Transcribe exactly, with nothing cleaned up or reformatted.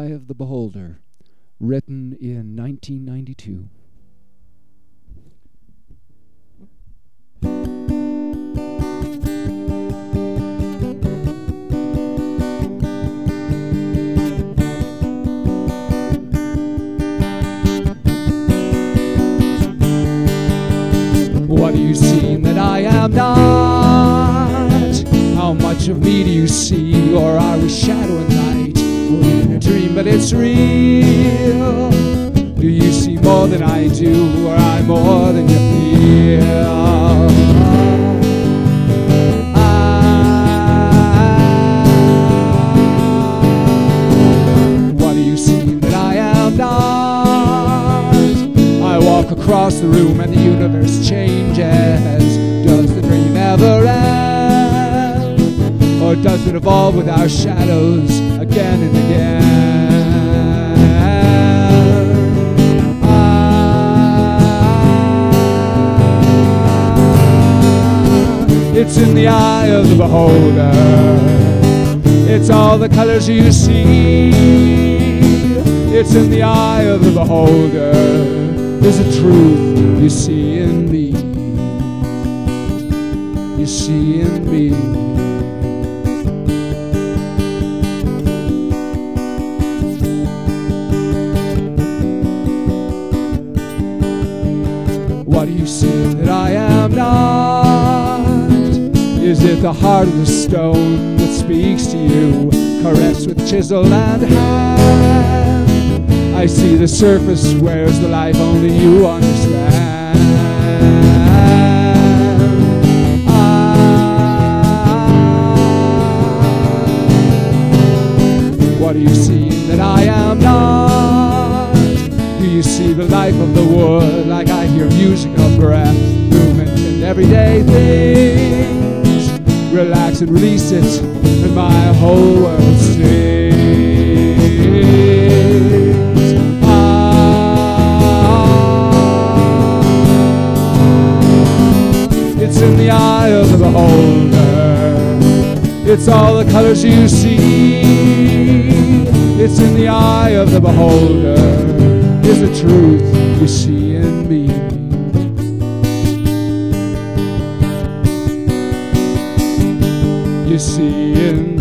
of the Beholder, written in nineteen ninety-two. What do you see that I am not? How much of me do you see, or are we shadow and light? We're in a dream, but it's real. Do you see more than I do, or I more than you feel? Ah, what do you see that I am not? I walk across the room and the universe changes. Does the dream ever end? Or does it evolve with our shadows again and again? Ah, it's in the eye of the beholder. It's all the colors you see. It's in the eye of the beholder. There's a truth you see in me. You see in me. What do you see that I am not? Is it the heart of the stone that speaks to you, caressed with chisel and hand? I see the surface, where's the life only you understand? Ah, what do you see that I am not? Do you see the life of the wood, like I hear music of breath, movement and everyday things? Relax and release it, and my whole world sings. It's in the eye of the beholder. It's all the colors you see. It's in the eye of the beholder. Is the truth you see in me. You see in me.